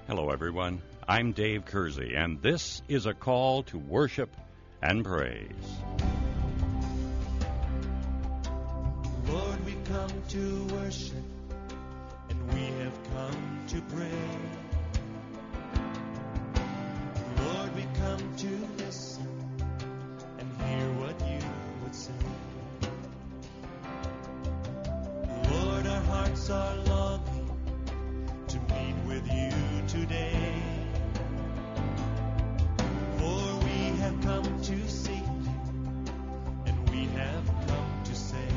Hello, everyone. I'm Dave Kersey, and this is a call to worship and praise. Lord, we come to worship, and we have come to pray. Lord, we come to listen and hear what you would say. Lord, our hearts are longing to meet with you today. For we have come to seek you, and we have come to say,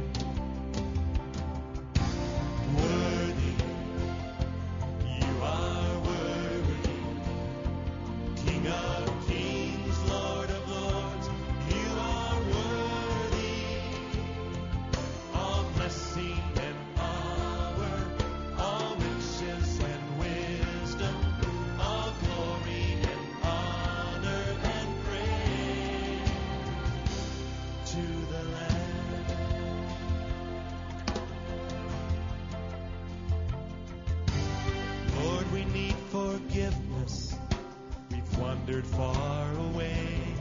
worthy, you are worthy, King of kings, Lord of lords, you are worthy, all blessing and power, all riches and wisdom, all glory and honor and praise to the Lamb. Lord, we need forgiveness. We've wandered far away.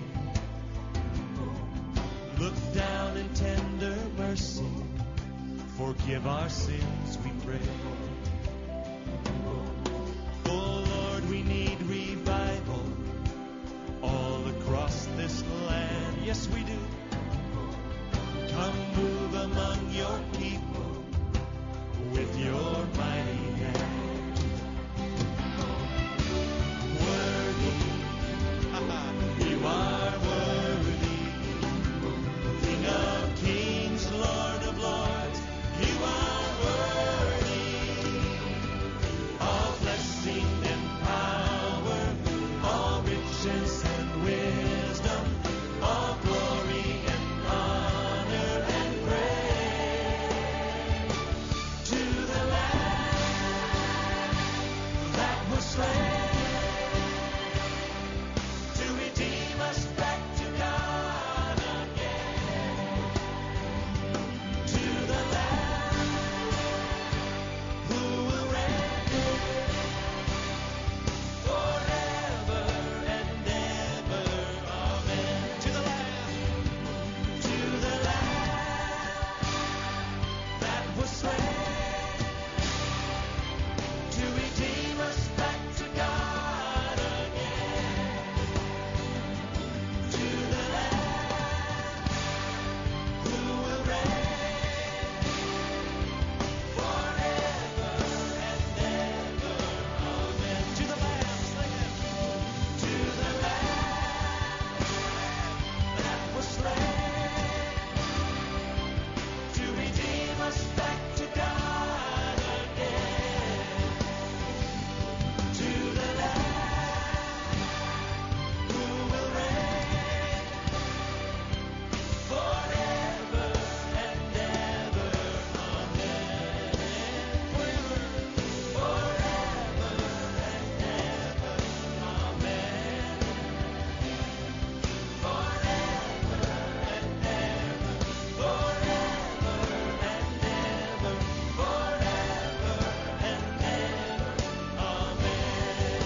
Look down in tender mercy. Forgive our sins, we pray. Oh Lord, we need revival all across this land. Yes, we do. Come move among your people with your mighty hand. Worthy, you are worthy, King of kings, Lord of lords, you are worthy, all blessing and power, all riches and wisdom, all glory and honor and praise to the Lamb that was slain to redeem us back to God again, to the Lamb who will reign forever and ever. Amen. To the Lamb that was slain to redeem us back to God again, to the Lamb who will reign forever and ever. Amen. To the Lamb, sing it. To the Lamb that was slain to redeem us back to God again, to the Lamb who will reign forever and ever. Amen. Forever and ever. Amen. Forever and ever. Forever and ever. Forever and ever. Amen.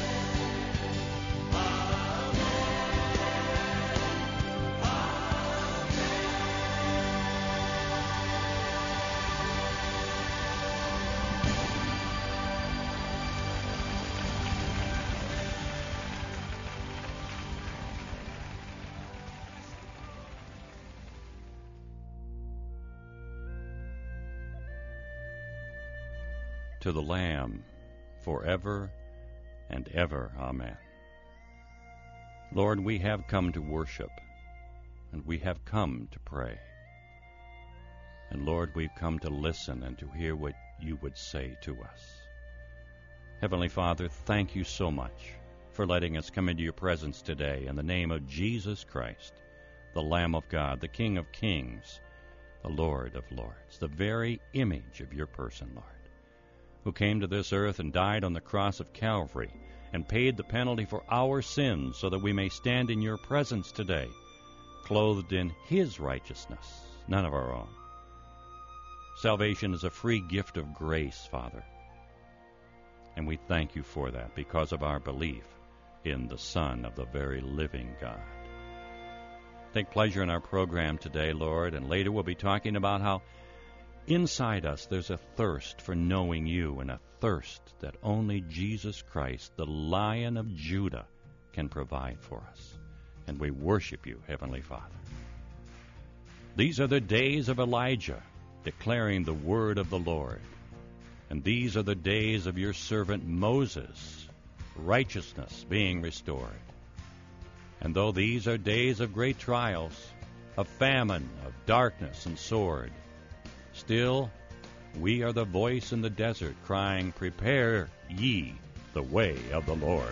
To the Lamb, forever and ever. Amen. Lord, we have come to worship, and we have come to pray. And Lord, we've come to listen and to hear what you would say to us. Heavenly Father, thank you so much for letting us come into your presence today in the name of Jesus Christ, the Lamb of God, the King of kings, the Lord of lords, the very image of your person, Lord, who came to this earth and died on the cross of Calvary and paid the penalty for our sins so that we may stand in your presence today, clothed in his righteousness, none of our own. Salvation is a free gift of grace, Father. And we thank you for that because of our belief in the Son of the very living God. Take pleasure in our program today, Lord, and later we'll be talking about how inside us there's a thirst for knowing you and a thirst that only Jesus Christ, the Lion of Judah, can provide for us. And we worship you, Heavenly Father. These are the days of Elijah, declaring the word of the Lord. And these are the days of your servant Moses, righteousness being restored. And though these are days of great trials, of famine, of darkness and sword, still we are the voice in the desert crying, "Prepare ye the way of the Lord."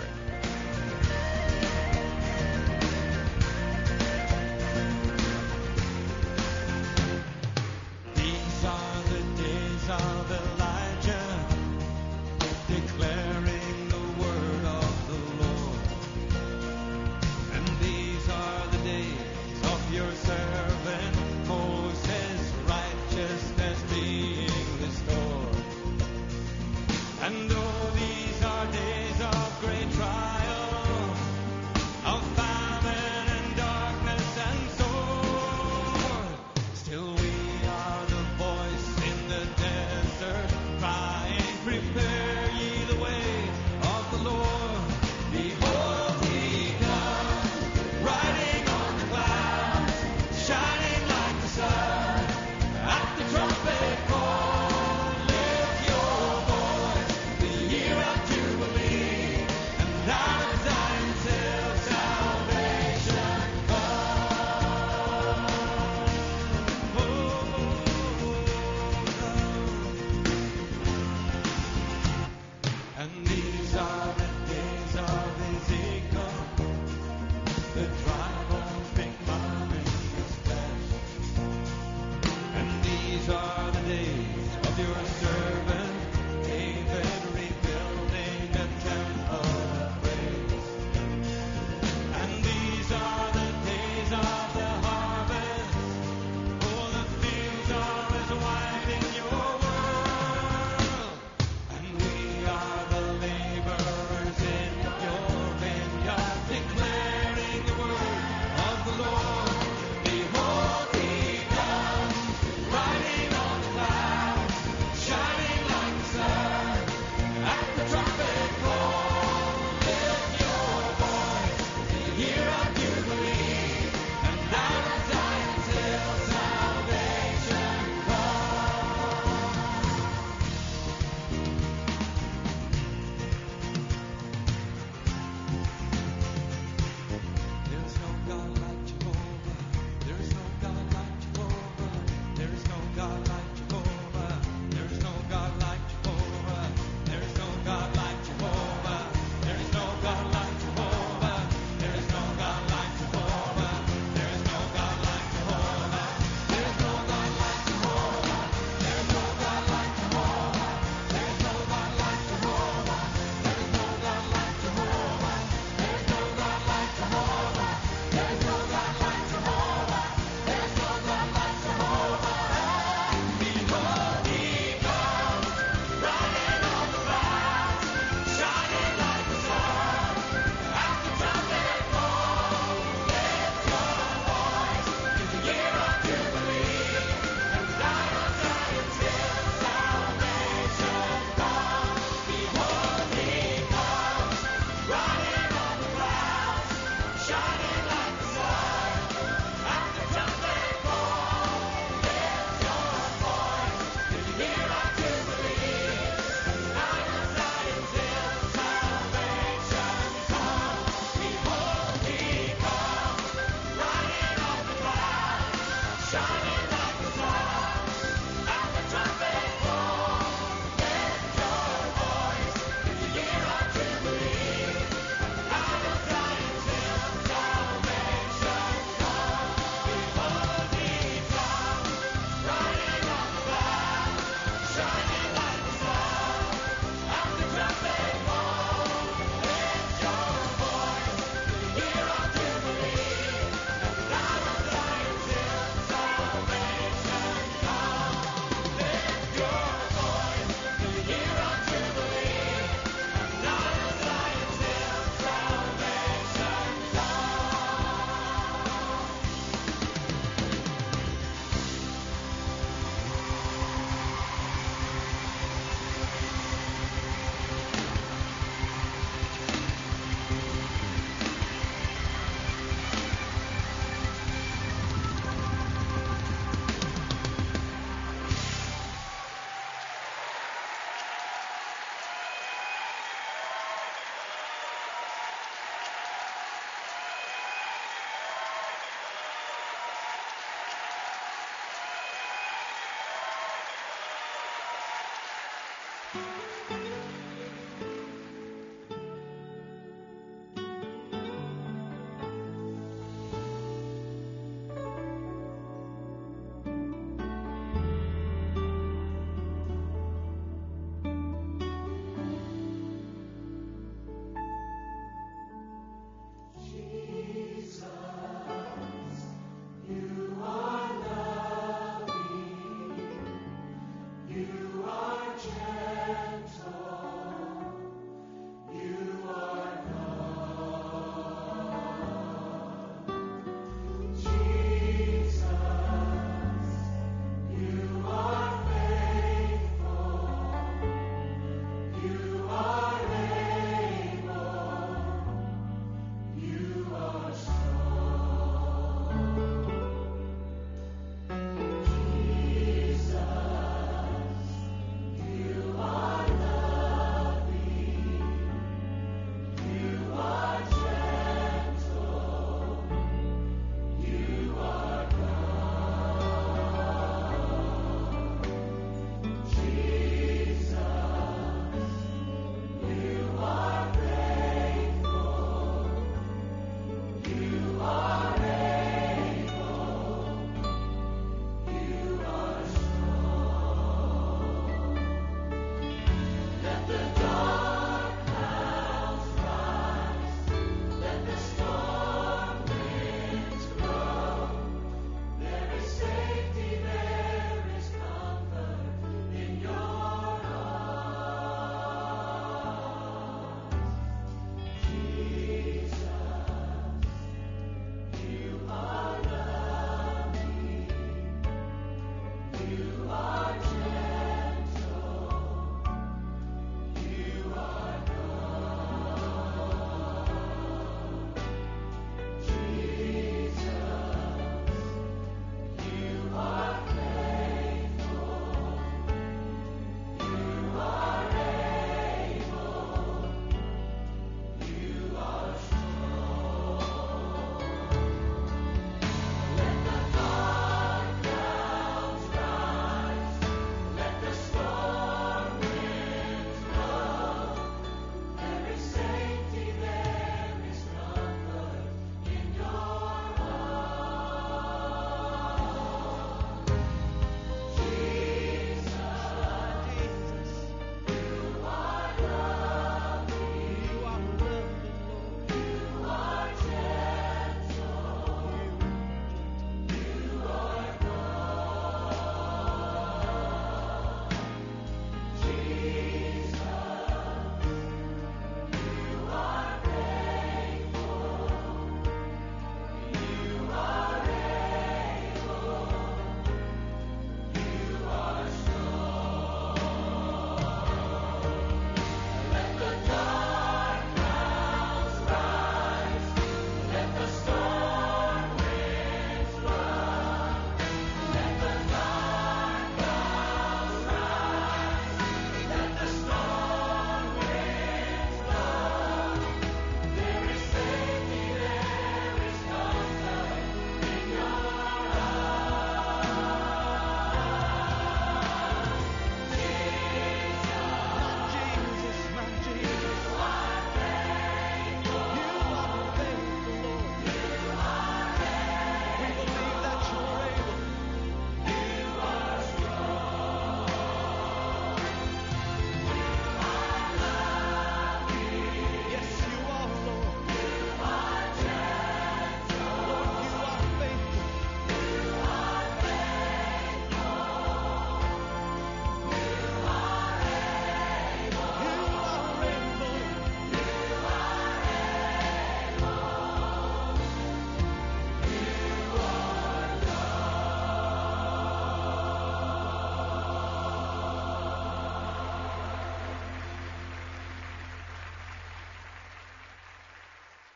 These are the days of Elijah, declaring the word of the Lord. And these are the days of your servant Moses, righteousness being restored. And though these are days of great trial,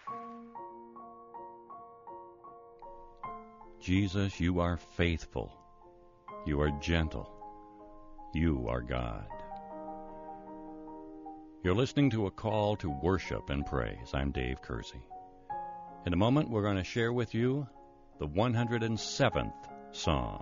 Jesus, you are faithful. You are gentle. You are God. You're listening to a call to worship and praise. I'm Dave Kersey. In a moment, we're going to share with you the 107th Psalm.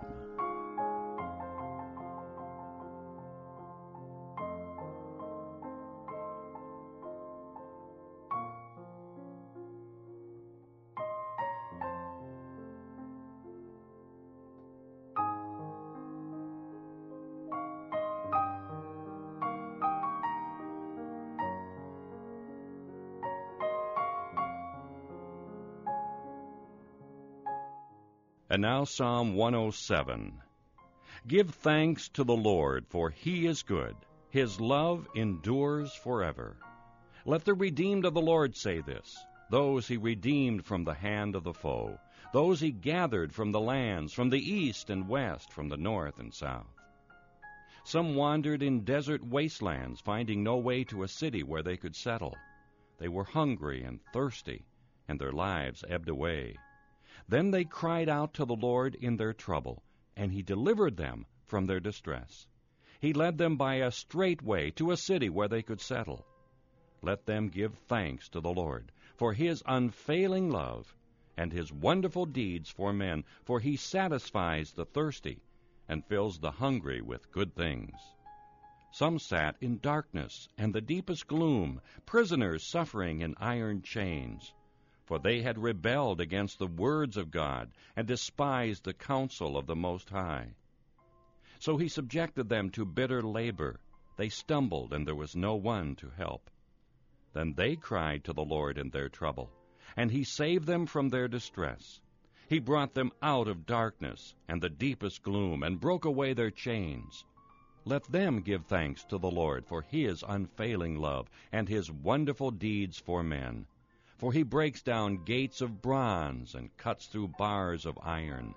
And now Psalm 107. Give thanks to the Lord, for he is good. His love endures forever. Let the redeemed of the Lord say this, those he redeemed from the hand of the foe, those he gathered from the lands, from the east and west, from the north and south. Some wandered in desert wastelands, finding no way to a city where they could settle. They were hungry and thirsty, and their lives ebbed away. Then they cried out to the Lord in their trouble, and he delivered them from their distress. He led them by a straight way to a city where they could settle. Let them give thanks to the Lord for his unfailing love and his wonderful deeds for men, for he satisfies the thirsty and fills the hungry with good things. Some sat in darkness and the deepest gloom, prisoners suffering in iron chains. For they had rebelled against the words of God and despised the counsel of the Most High. So he subjected them to bitter labor. They stumbled, and there was no one to help. Then they cried to the Lord in their trouble, and he saved them from their distress. He brought them out of darkness and the deepest gloom, and broke away their chains. Let them give thanks to the Lord for his unfailing love and his wonderful deeds for men. For he breaks down gates of bronze and cuts through bars of iron.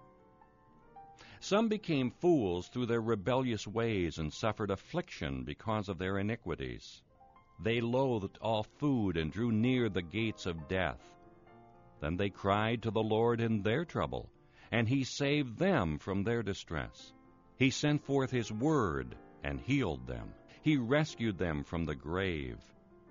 Some became fools through their rebellious ways and suffered affliction because of their iniquities. They loathed all food and drew near the gates of death. Then they cried to the Lord in their trouble, and he saved them from their distress. He sent forth his word and healed them. He rescued them from the grave.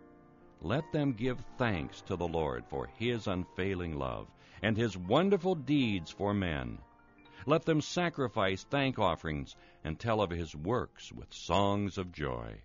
Let them give thanks to the Lord for his unfailing love and his wonderful deeds for men. Let them sacrifice thank offerings and tell of his works with songs of joy.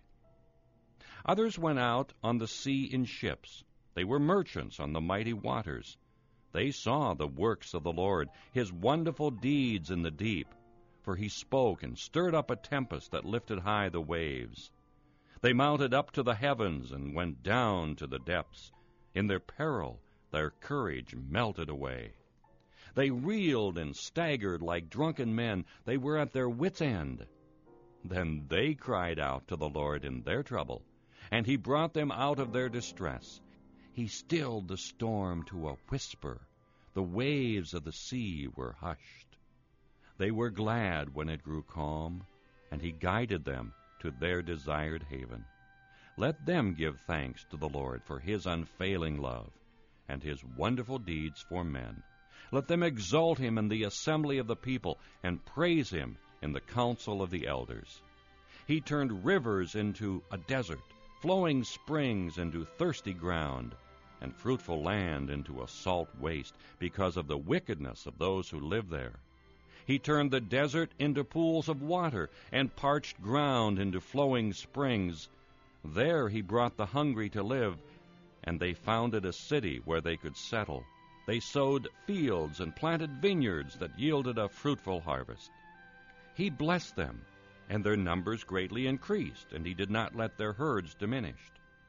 Others went out on the sea in ships. They were merchants on the mighty waters. They saw the works of the Lord, his wonderful deeds in the deep. For he spoke and stirred up a tempest that lifted high the waves. They mounted up to the heavens and went down to the depths. In their peril, their courage melted away. They reeled and staggered like drunken men. They were at their wits' end. Then they cried out to the Lord in their trouble, and he brought them out of their distress. He stilled the storm to a whisper. The waves of the sea were hushed. They were glad when it grew calm, and he guided them to their desired haven. Let them give thanks to the Lord for his unfailing love and his wonderful deeds for men. Let them exalt him in the assembly of the people and praise him in the council of the elders. He turned rivers into a desert, flowing springs into thirsty ground, and fruitful land into a salt waste because of the wickedness of those who live there. He turned the desert into pools of water and parched ground into flowing springs. There he brought the hungry to live, and they founded a city where they could settle. They sowed fields and planted vineyards that yielded a fruitful harvest. He blessed them, and their numbers greatly increased, and he did not let their herds diminish.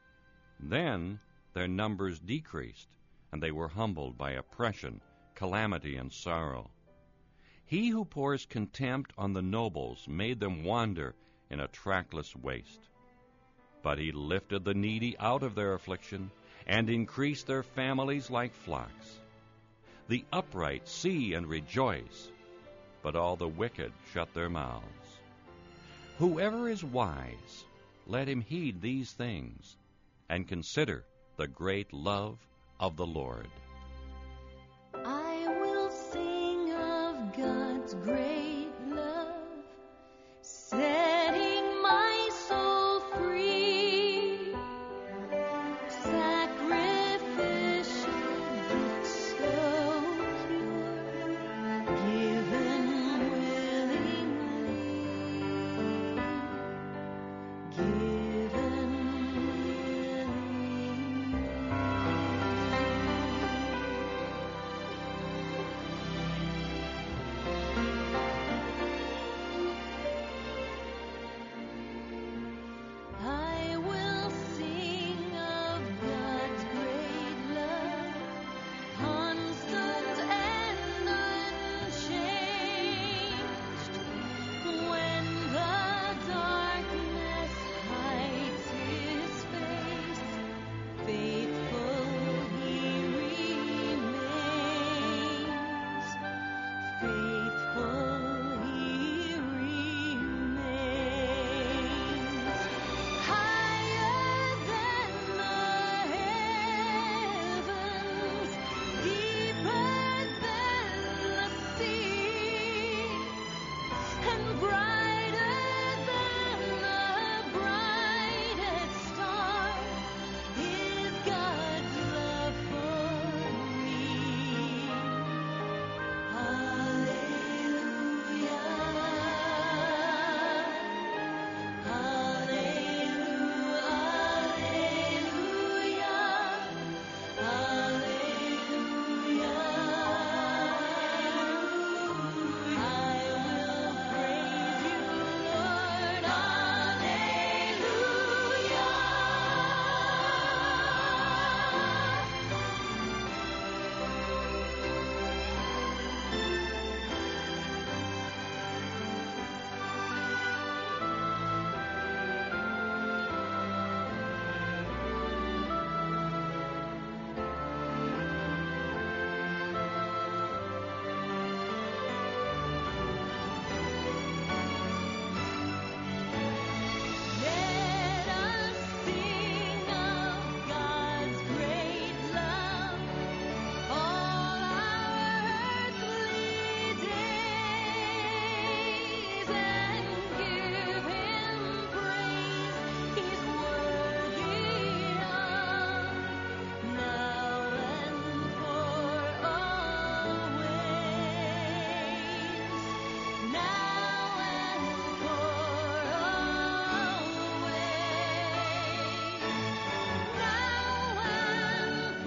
Then their numbers decreased, and they were humbled by oppression, calamity, and sorrow. He who pours contempt on the nobles made them wander in a trackless waste. But he lifted the needy out of their affliction and increased their families like flocks. The upright see and rejoice, but all the wicked shut their mouths. Whoever is wise, let him heed these things, and consider the great love of the Lord. I will sing of God's great love, setting my soul free. Sacrificial gift so pure, given willingly. Given I will sing of God's great love, constant and unchanged. When the darkness hides His face, faithful He remains. Faithful He remains. Higher than the heavens, deeper than the sea, and brighter than the brightest star is God's love for me. Hallelujah. Let us sing of God's great love all our earthly days, and give Him praise He's worthy of, now and for always. Now and for always. Now and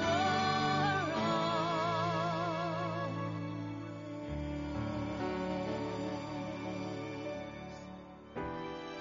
for always.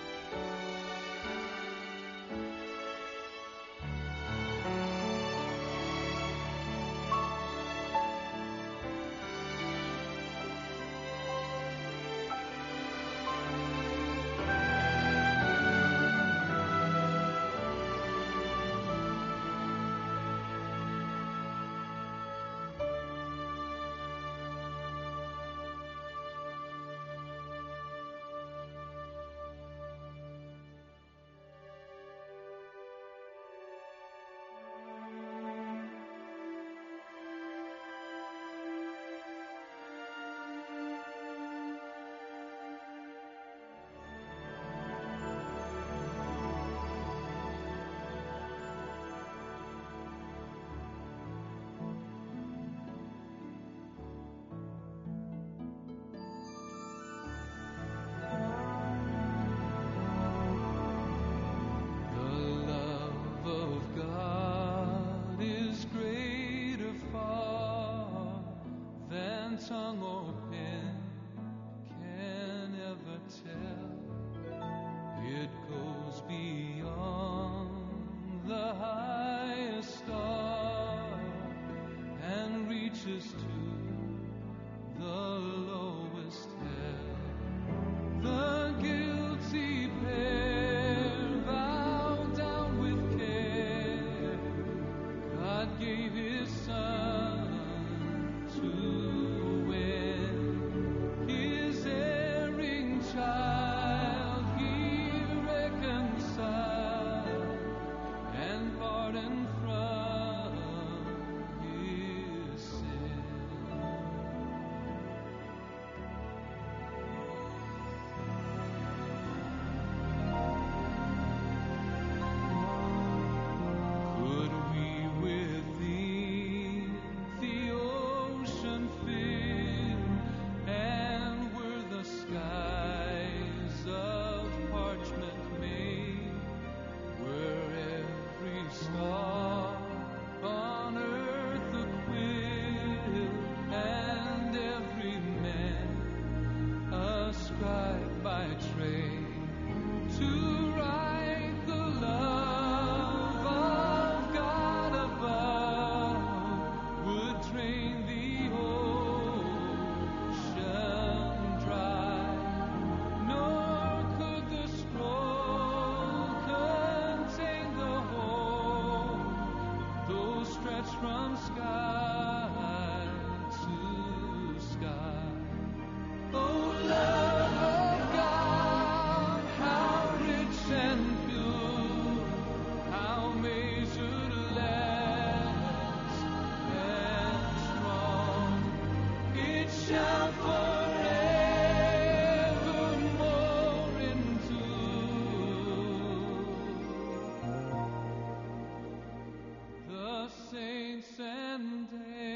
The love of God is greater far than tongue or pen can ever tell. It goes beyond the highest star and reaches to the lowest hell. The guilty pair bowed down with care. God gave His Son to win. sky to sky. Oh, love of God, how rich and pure, how measureless and strong, it shall forevermore endure. The saints and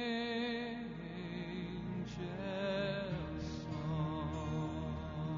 angels song.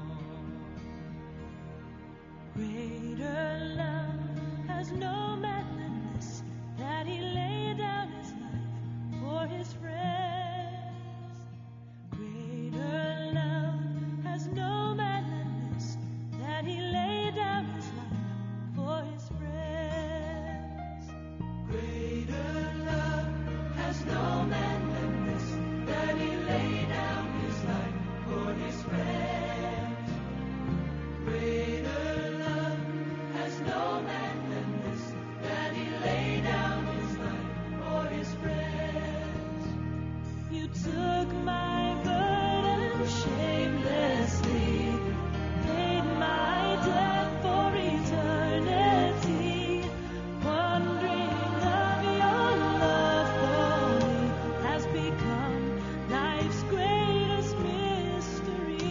Greater love has no man than this, that he laid down his life for his friends. Greater love has no man than this, that he laid down his life for his friends. Greater love has no man than this, that he laid down his life for his friends. Greater love has no man than this, that he laid down his life for his friends. You took my burden shamelessly, paid my debt for eternity. Wondering of your love for me has become life's greatest mystery.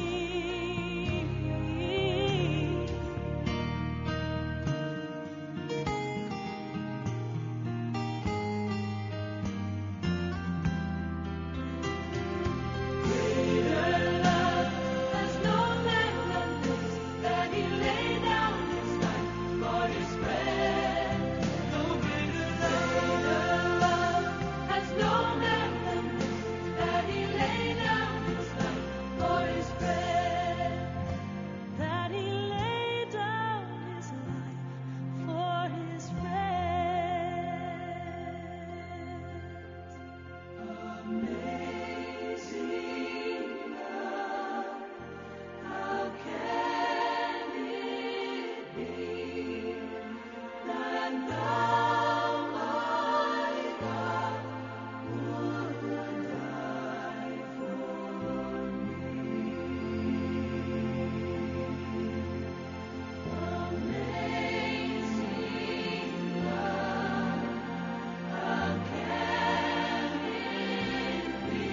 Greater love has no man than this, that he laid down his life for his friends. No greater love has no man than this, that he laid down his life for his friends. That he laid down his life for his friends. Amazing love, how can it be that thou, my God, would die for me? Amazing love, how can it be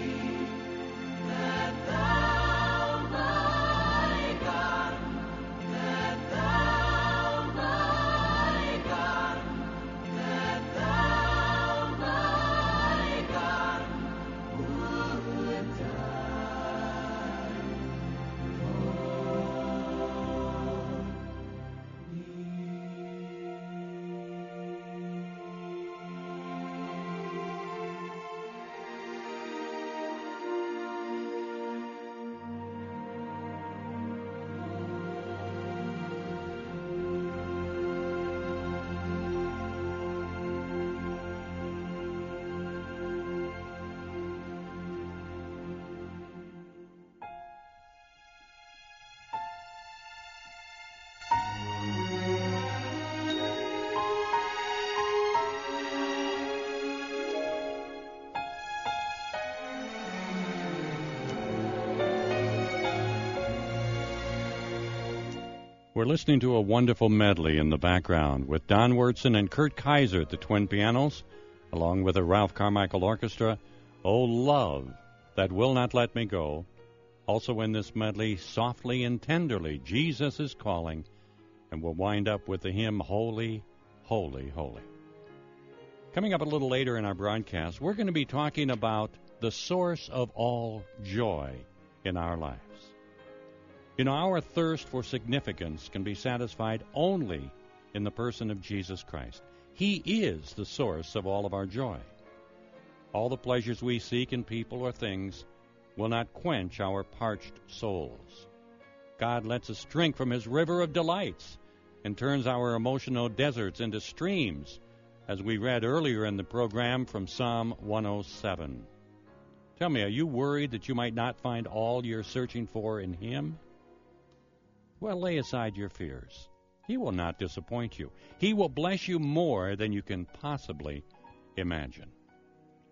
that thou, my God, that thou, my God, that thou, my God, would die We're listening to a wonderful medley in the background with Don Wurtson and Kurt Kaiser at the twin pianos, along with a Ralph Carmichael orchestra. Oh, love that will not let me go. Also in this medley, softly and tenderly, Jesus is calling, and we'll wind up with the hymn, Holy, Holy, Holy. Coming up a little later in our broadcast, we're going to be talking about the source of all joy in our lives. You know, our thirst for significance can be satisfied only in the person of Jesus Christ. He is the source of all of our joy. All the pleasures we seek in people or things will not quench our parched souls. God lets us drink from His river of delights and turns our emotional deserts into streams, as we read earlier in the program from Psalm 107. Tell me, are you worried that you might not find all you're searching for in Him? Well, lay aside your fears. He will not disappoint you. He will bless you more than you can possibly imagine.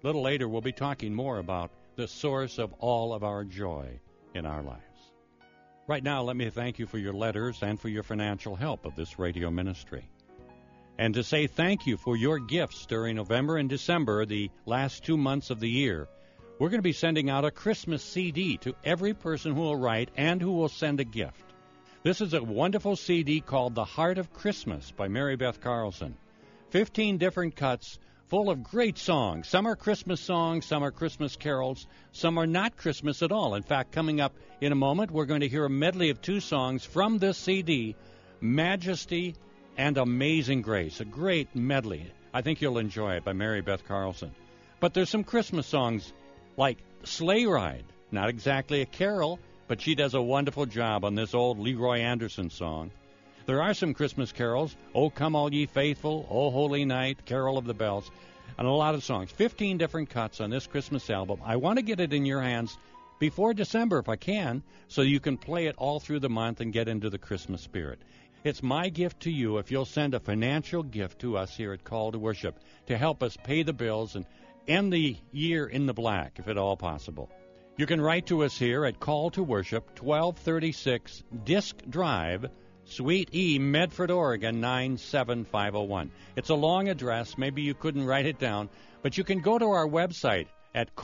A little later, we'll be talking more about the source of all of our joy in our lives. Right now, let me thank you for your letters and for your financial help of this radio ministry. And to say thank you for your gifts during November and December, the last 2 months of the year. We're going to be sending out a Christmas CD to every person who will write and who will send a gift. This is a wonderful CD called The Heart of Christmas by Mary Beth Carlson. 15 different cuts full of great songs. Some are Christmas songs, some are Christmas carols, some are not Christmas at all. In fact, coming up in a moment, we're going to hear a medley of 2 songs from this CD, Majesty and Amazing Grace, a great medley. I think you'll enjoy it by Mary Beth Carlson. But there's some Christmas songs like Sleigh Ride, not exactly a carol, but she does a wonderful job on this old Leroy Anderson song. There are some Christmas carols, O Come All Ye Faithful, O Holy Night, Carol of the Bells, and a lot of songs. 15 different cuts on this Christmas album. I want to get it in your hands before December if I can, so you can play it all through the month and get into the Christmas spirit. It's my gift to you if you'll send a financial gift to us here at Call to Worship to help us pay the bills and end the year in the black, if at all possible. You can write to us here at Call to Worship, 1236 Disc Drive, Suite E, Medford, Oregon, 97501. It's a long address. Maybe you couldn't write it down, but you can go to our website at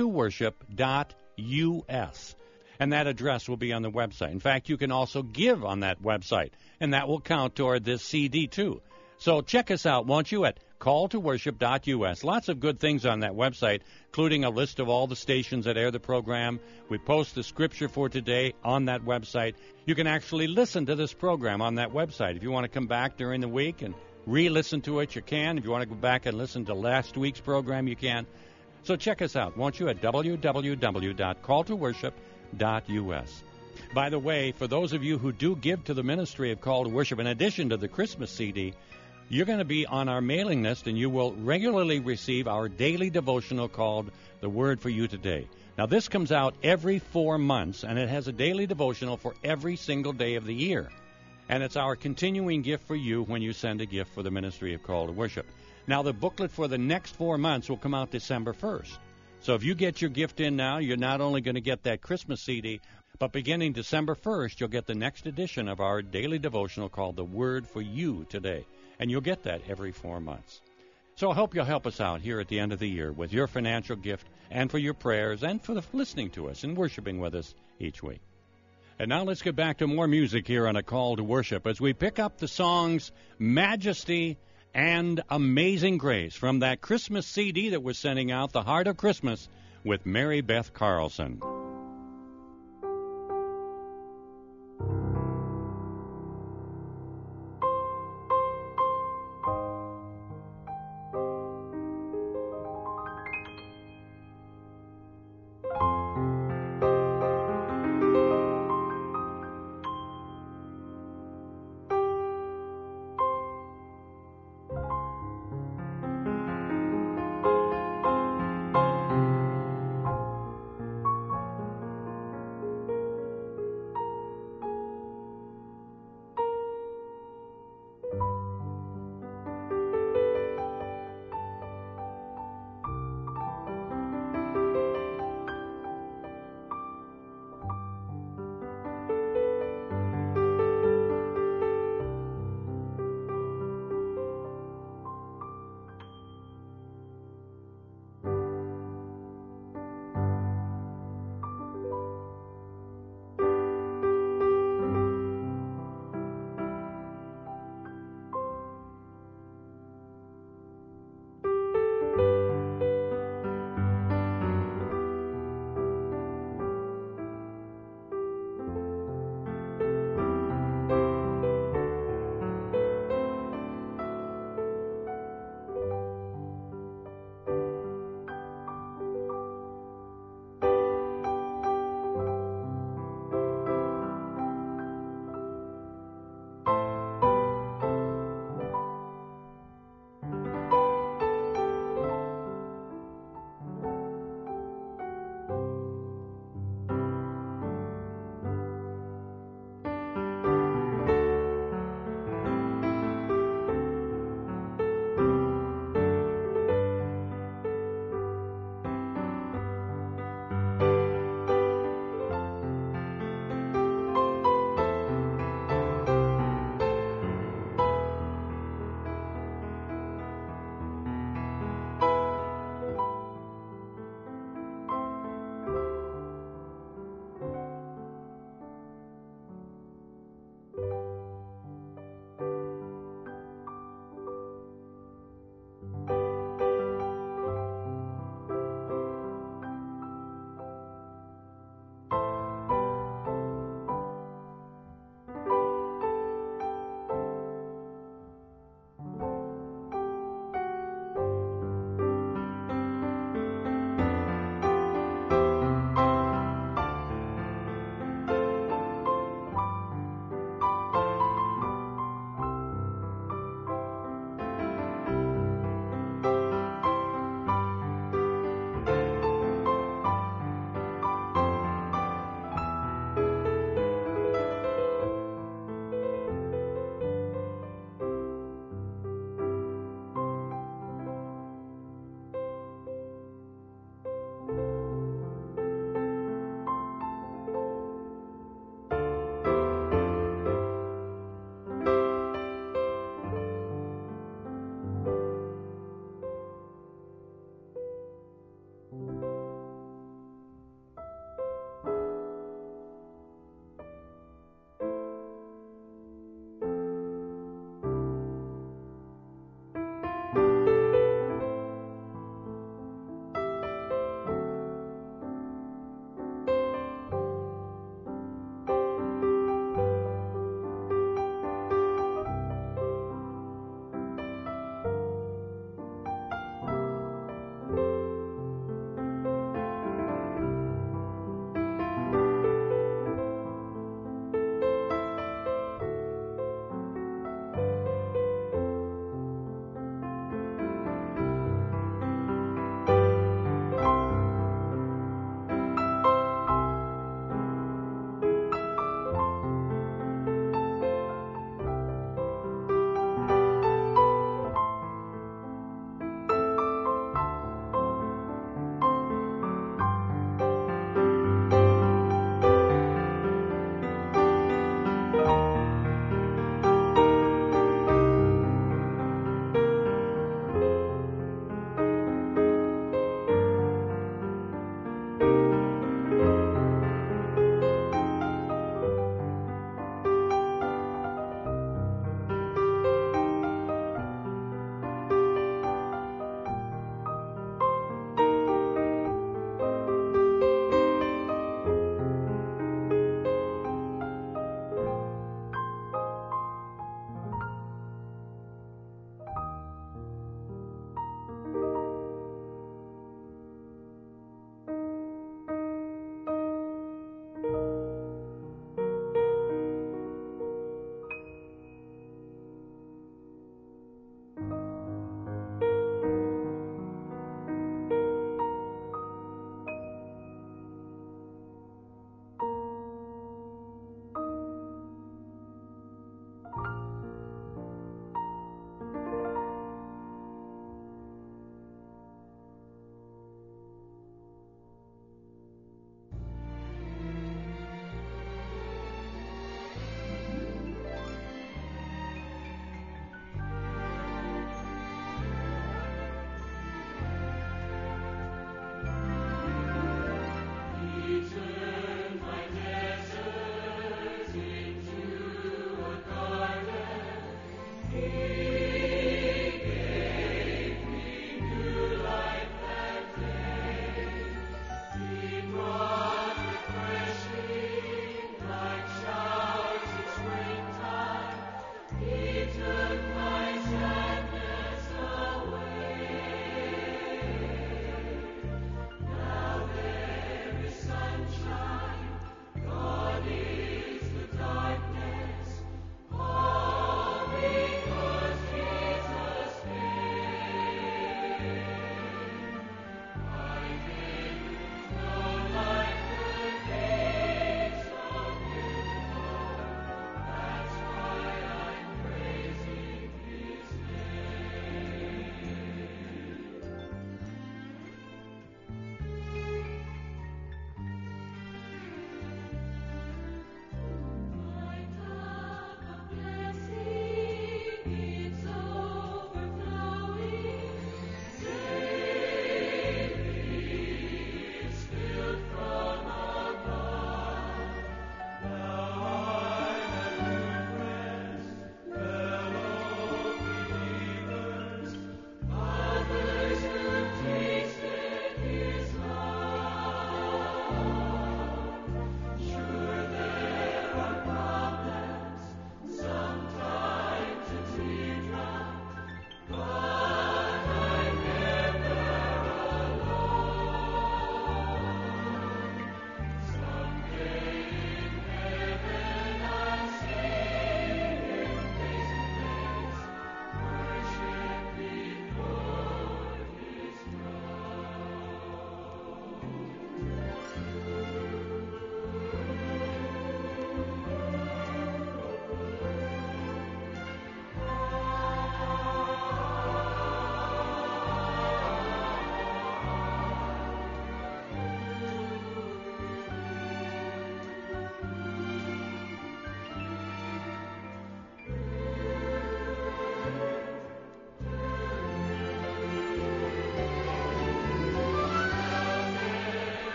calltoworship.us, and that address will be on the website. In fact, you can also give on that website, and that will count toward this CD too. So check us out, won't you, at calltoworship.us. Lots of good things on that website, including a list of all the stations that air the program. We post the scripture for today on that website. You can actually listen to this program on that website. If you want to come back during the week and re-listen to it, you can. If you want to go back and listen to last week's program, you can. So check us out, won't you, at www.calltoworship.us. By the way, for those of you who do give to the ministry of Call to Worship, in addition to the Christmas CD, you're going to be on our mailing list, and you will regularly receive our daily devotional called The Word for You Today. Now, this comes out every 4 months, and it has a daily devotional for every single day of the year. And it's our continuing gift for you when you send a gift for the ministry of Call to Worship. Now, the booklet for the next 4 months will come out December 1st. So if you get your gift in now, you're not only going to get that Christmas CD, but beginning December 1st, you'll get the next edition of our daily devotional called The Word for You Today. And you'll get that every 4 months. So I hope you'll help us out here at the end of the year with your financial gift and for your prayers and for listening to us and worshiping with us each week. And now let's get back to more music here on A Call to Worship as we pick up the songs Majesty and Amazing Grace from that Christmas CD that we're sending out, The Heart of Christmas, with Mary Beth Carlson.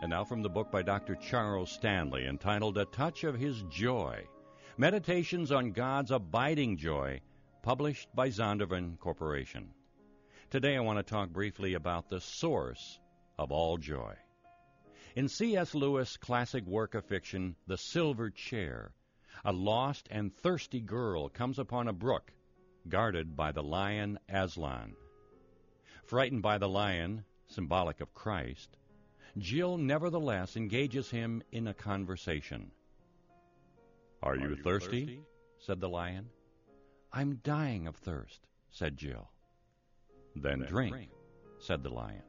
And now from the book by Dr. Charles Stanley entitled A Touch of His Joy, Meditations on God's Abiding Joy, published by Zondervan Corporation. Today I want to talk briefly about the source of all joy. In C.S. Lewis' classic work of fiction, The Silver Chair, a lost and thirsty girl comes upon a brook guarded by the lion Aslan. Frightened by the lion, symbolic of Christ, Jill nevertheless engages him in a conversation. "Are you thirsty?" said the lion. "I'm dying of thirst," said Jill. Then drink, said the lion.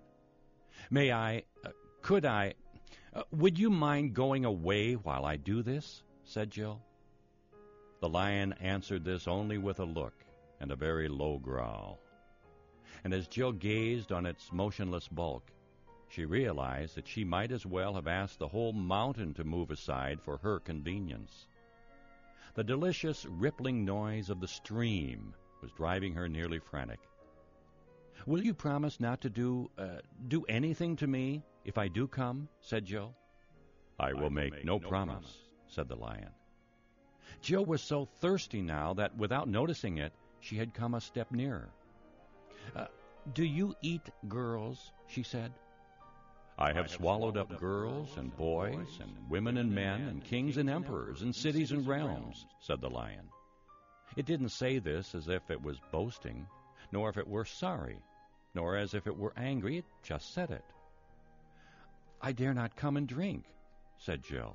Would you mind going away while I do this?" said Jill. The lion answered this only with a look and a very low growl. And as Jill gazed on its motionless bulk, she realized that she might as well have asked the whole mountain to move aside for her convenience. The delicious rippling noise of the stream was driving her nearly frantic. "Will you promise not to do anything to me if I do come?" said Jill. "I will make no promise," said the lion. Jill was so thirsty now that, without noticing it, she had come a step nearer. "Do you eat girls?" she said. "I have swallowed up girls and boys and women and men and kings and emperors and cities and realms," said the lion. It didn't say this as if it was boasting, nor if it were sorry, nor as if it were angry. It just said it. "I dare not come and drink," said Jill.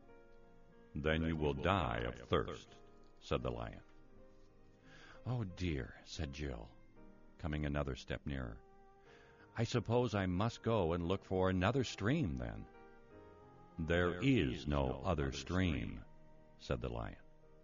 "Then you will die of thirst," said the lion. "Oh dear," said Jill, coming another step nearer. "I suppose I must go and look for another stream, then." "There is no other stream," said the lion.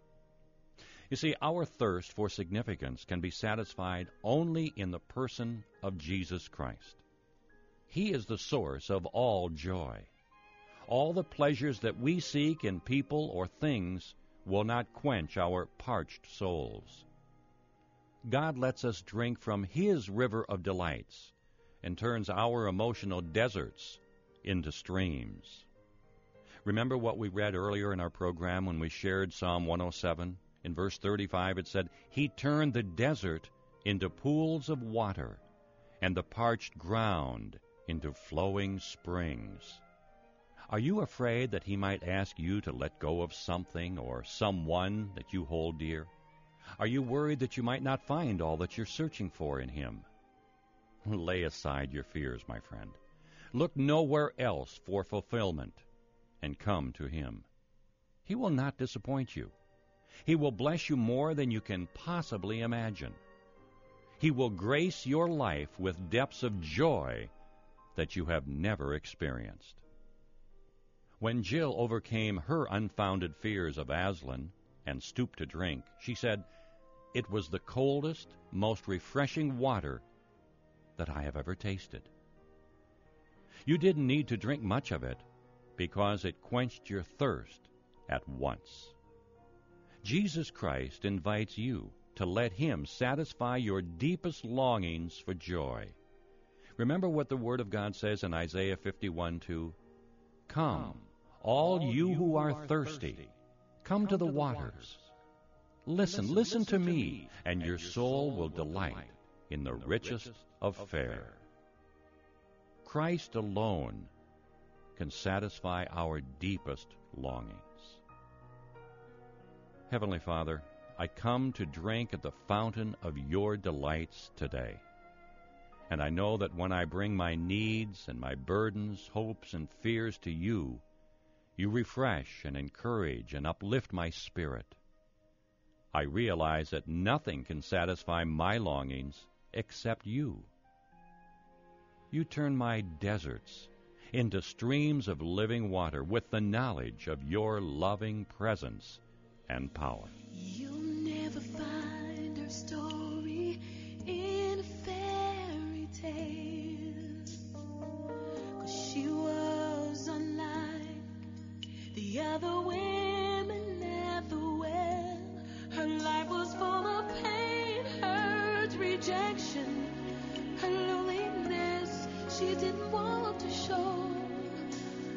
You see, our thirst for significance can be satisfied only in the person of Jesus Christ. He is the source of all joy. All the pleasures that we seek in people or things will not quench our parched souls. God lets us drink from His river of delights and turns our emotional deserts into streams. Remember what we read earlier in our program when we shared Psalm 107? In verse 35 it said, "He turned the desert into pools of water and the parched ground into flowing springs." Are you afraid that He might ask you to let go of something or someone that you hold dear? Are you worried that you might not find all that you're searching for in Him? Lay aside your fears, my friend. Look nowhere else for fulfillment and come to Him. He will not disappoint you. He will bless you more than you can possibly imagine. He will grace your life with depths of joy that you have never experienced. When Jill overcame her unfounded fears of Aslan and stooped to drink, she said, "It was the coldest, most refreshing water that I have ever tasted." You didn't need to drink much of it because it quenched your thirst at once. Jesus Christ invites you to let Him satisfy your deepest longings for joy. Remember what the Word of God says in Isaiah 51:2. "Come, all you who are thirsty, come to the waters. Listen to me, and your soul will delight in the richest of fare." Christ alone can satisfy our deepest longings. Heavenly Father, I come to drink at the fountain of your delights today. And I know that when I bring my needs and my burdens, hopes, and fears to you, you refresh and encourage and uplift my spirit. I realize that nothing can satisfy my longings except you. You turn my deserts into streams of living water with the knowledge of your loving presence and power. You'll never find her story in a fairy tale, 'cause she was unlike the other women at the well. Her life was full of pain, hurt, rejection, her loneliness she didn't want to show.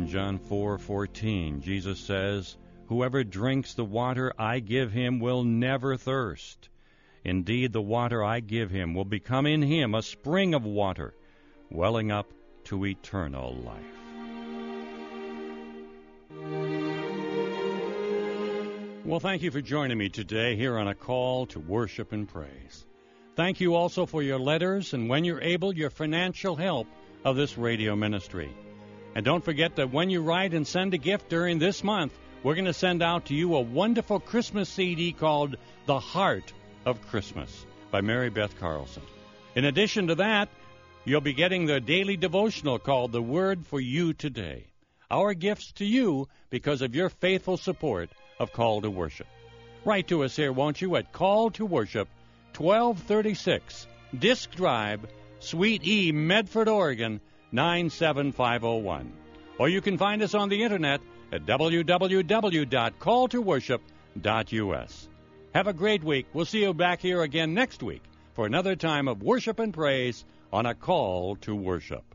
in John 4:14, Jesus says, "Whoever drinks the water I give him will never thirst. Indeed, the water I give him will become in him a spring of water, welling up to eternal life." Well, thank you for joining me today here on A Call to Worship and Praise. Thank you also for your letters and, when you're able, your financial help of this radio ministry. And don't forget that when you write and send a gift during this month, we're going to send out to you a wonderful Christmas CD called The Heart of Christmas by Mary Beth Carlson. In addition to that, you'll be getting the daily devotional called The Word for You Today. Our gifts to you because of your faithful support of Call to Worship. Write to us here, won't you, at Call to Worship, 1236 Disc Drive, Suite E, Medford, Oregon, 97501. Or you can find us on the internet at www.calltoworship.us. Have a great week. We'll see you back here again next week for another time of worship and praise on A Call to Worship.